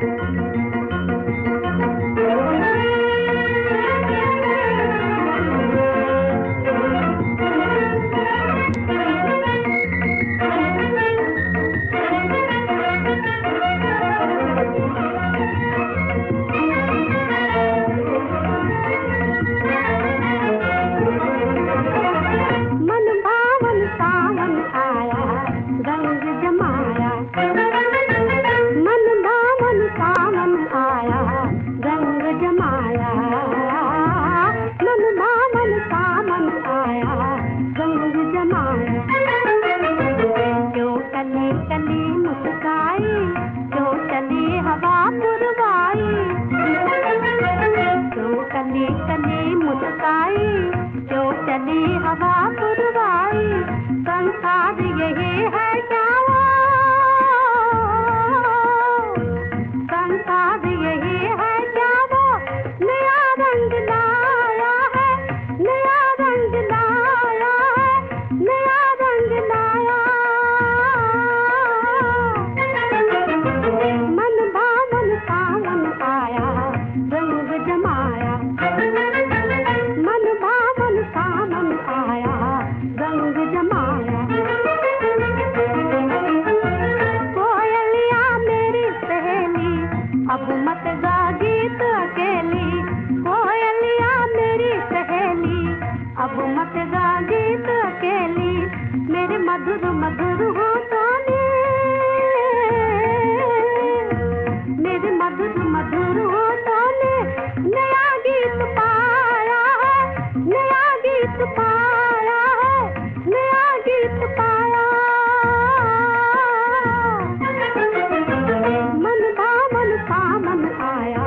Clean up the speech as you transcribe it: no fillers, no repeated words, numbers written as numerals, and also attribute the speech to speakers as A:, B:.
A: अब मत गा गीत अकेली, कोयलिया मेरी सहेली। अब मत गा गीत अकेली, मेरे मधुर मधुर होठों ने, मेरे मधुर मधुर होठों ने नया गीत पाया है, नया गीत पाया है, नया गीत पाया। मन भावन सामन आया,